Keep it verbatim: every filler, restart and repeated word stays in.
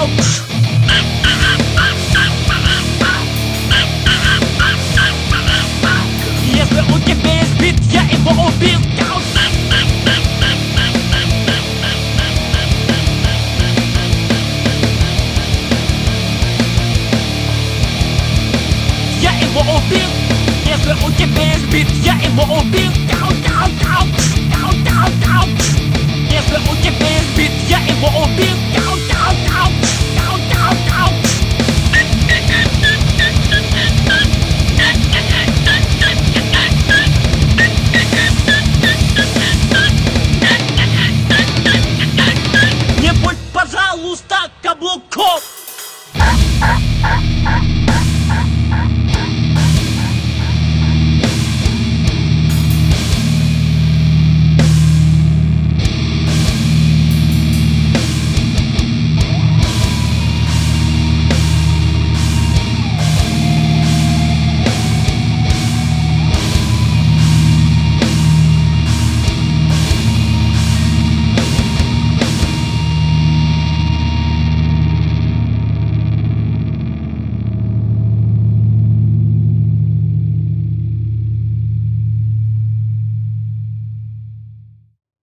Если у тебя есть бит, я его убил. Я его убил. Если у тебя есть бит, я его убил.